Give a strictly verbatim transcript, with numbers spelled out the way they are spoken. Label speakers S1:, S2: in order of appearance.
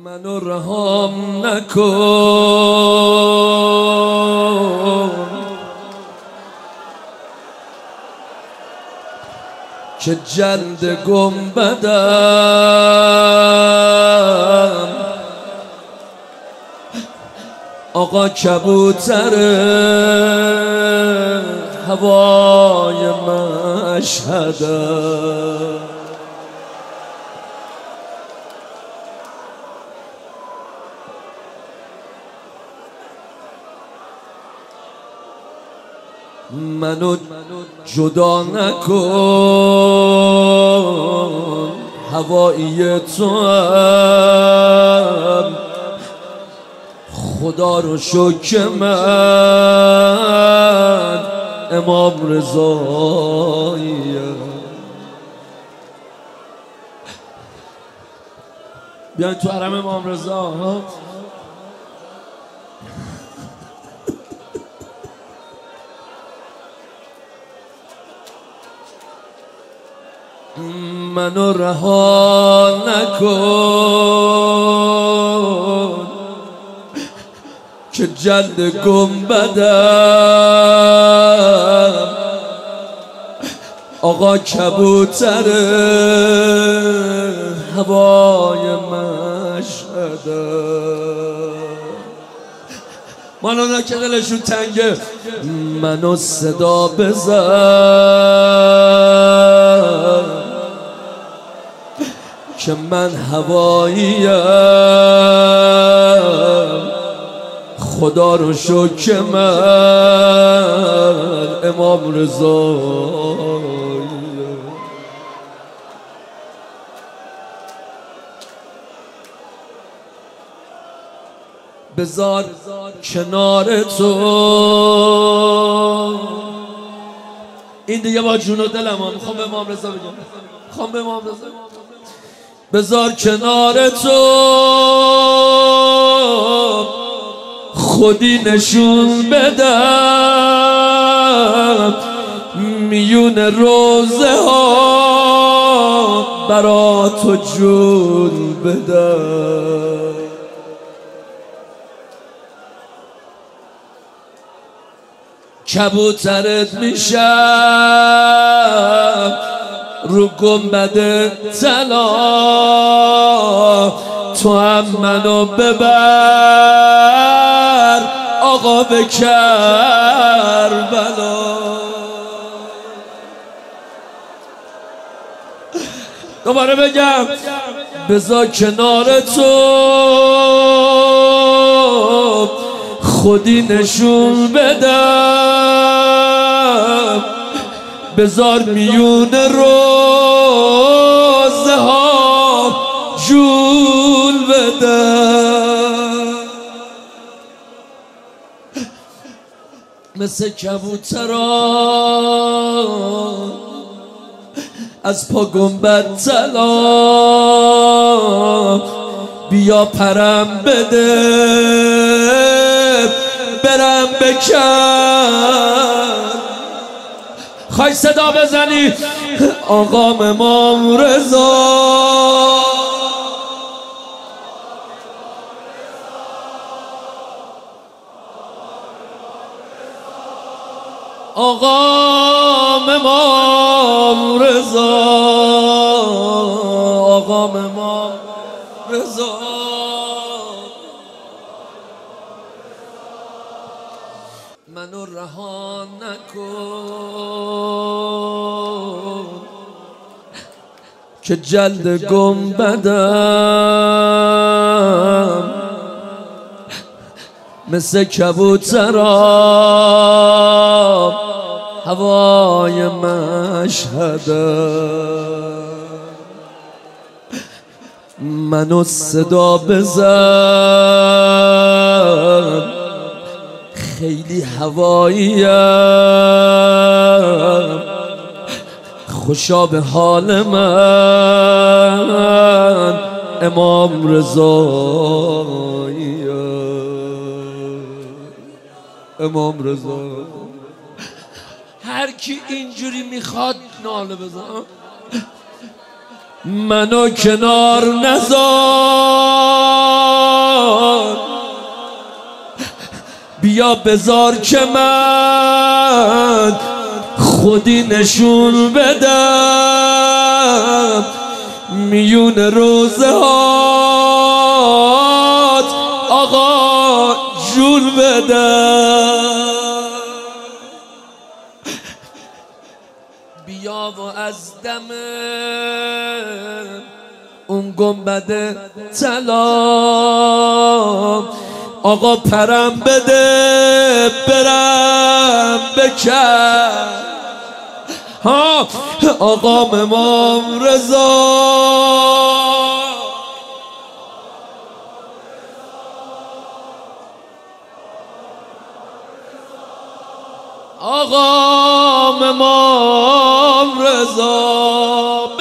S1: منو رهام نکن که جلد گنبدم آقا کبوتر هوای مشهدم. منو جدا نکن هوایی تو هم خدا رو شکر من امام رضاییم. بیاین تو حرم امام رضا ها. منو رها نکن که جلد گنبدم آقا کبوتر هوای مشهدم. مالانا که دلشون تنگه منو صدا بزن که من هواییم خدا رو شکر من امام رضاییم. بذار کنار تو این دیگه با جون و دلم ها. میخوام به امام رضا بگم میخوام به امام رضا بذار کنار تو خودی نشون بدم میون روزه ها برا تو جون بدم. کبوترت میشم رو گنبد طلا تو هم منو ببر آقا به کربلا. دوباره بگم بذار کنار تو خودی نشون بدم بذار میون روزه ها جول بدم. مثل کبوتران از پا گنبد طلا بیا پرم بده برم بکن. خواهی صدا بزنی آقام امام رضا آقام امام رضا آقام امام رضا. منو رها نکن که جلد گنبدم مثل کبوترام هوای مشهدم. منو صدا بزن خیلی هواییم خوشا به حال من امام رضاییم امام رضا. هر کی اینجوری میخواد ناله بزن منو کنار نذار بیا بذار که من خودی نشون بدم میون روزه هات آقا جون بدم. بیا و از دم اون گنبد طلا آقا پرم بده برم بکن ها آقا امام رضا. آقا امام رضا